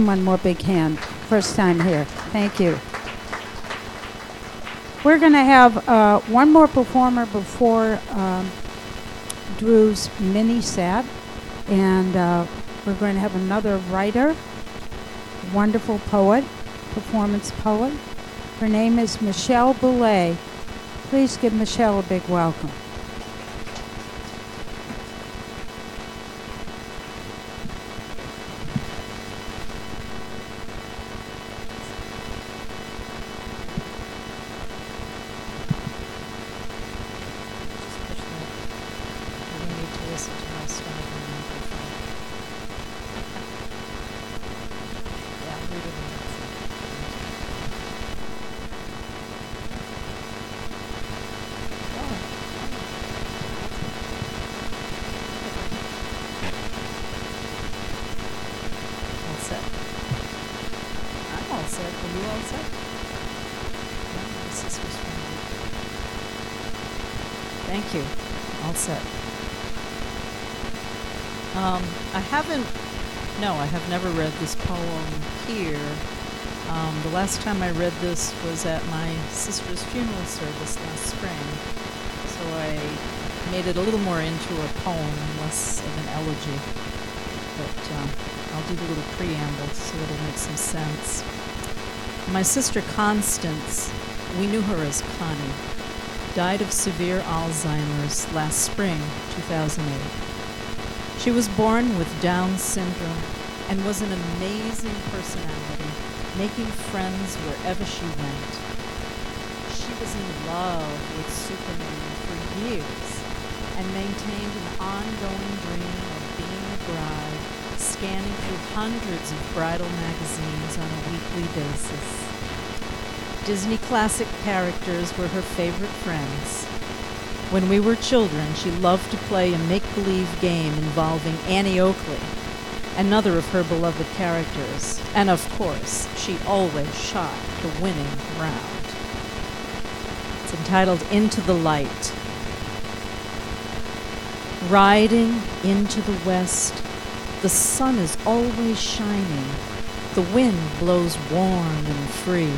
him one more big hand. First time here. Thank you. We're going to have one more performer before Drew's mini set. And we're going to have another writer, wonderful poet, performance poet. Her name is Michelle Boulay. Please give Michelle a big welcome. Thank you. All set. I have never read this poem here. The last time I read this was at my sister's funeral service last spring. So I made it a little more into a poem, less of an elegy. But I'll do the little preamble so it'll make some sense. My sister Constance, we knew her as Connie, died of severe Alzheimer's last spring, 2008. She was born with Down syndrome and was an amazing personality, making friends wherever she went. She was in love with Superman for years and maintained an ongoing dream of being a bride, scanning through hundreds of bridal magazines on a weekly basis. Disney classic characters were her favorite friends. When we were children, she loved to play a make-believe game involving Annie Oakley, another of her beloved characters, and of course, she always shot the winning round. It's entitled Into the Light. Riding into the west, the sun is always shining, the wind blows warm and free.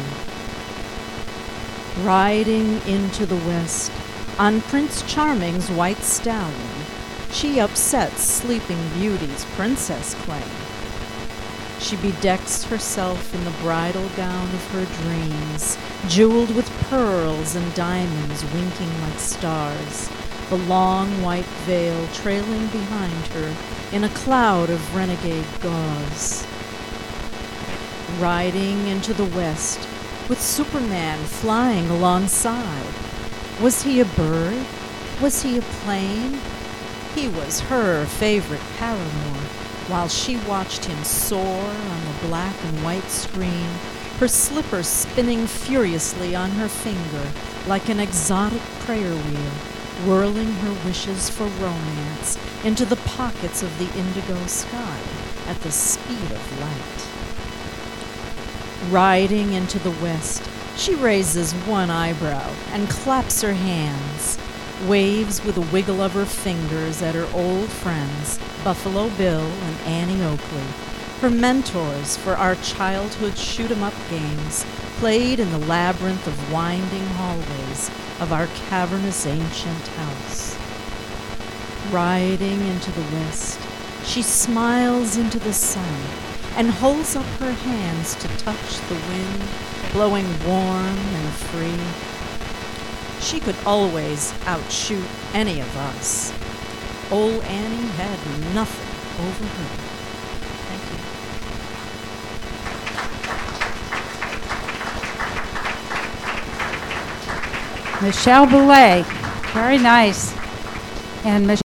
Riding into the west, on Prince Charming's white stallion, she upsets Sleeping Beauty's princess claim. She bedecks herself in the bridal gown of her dreams, jeweled with pearls and diamonds winking like stars, the long white veil trailing behind her in a cloud of renegade gauze. Riding into the west, with Superman flying alongside. Was he a bird? Was he a plane? He was her favorite paramour, while she watched him soar on the black and white screen, her slipper spinning furiously on her finger like an exotic prayer wheel, whirling her wishes for romance into the pockets of the indigo sky at the speed of light. Riding into the west, she raises one eyebrow and claps her hands, waves with a wiggle of her fingers at her old friends, Buffalo Bill and Annie Oakley, her mentors for our childhood shoot-'em-up games played in the labyrinth of winding hallways of our cavernous ancient house. Riding into the west, she smiles into the sun and holds up her hands to touch the wind, blowing warm and free. She could always outshoot any of us. Old Annie had nothing over her. Thank you. Michelle Boulay. Very nice. And Michelle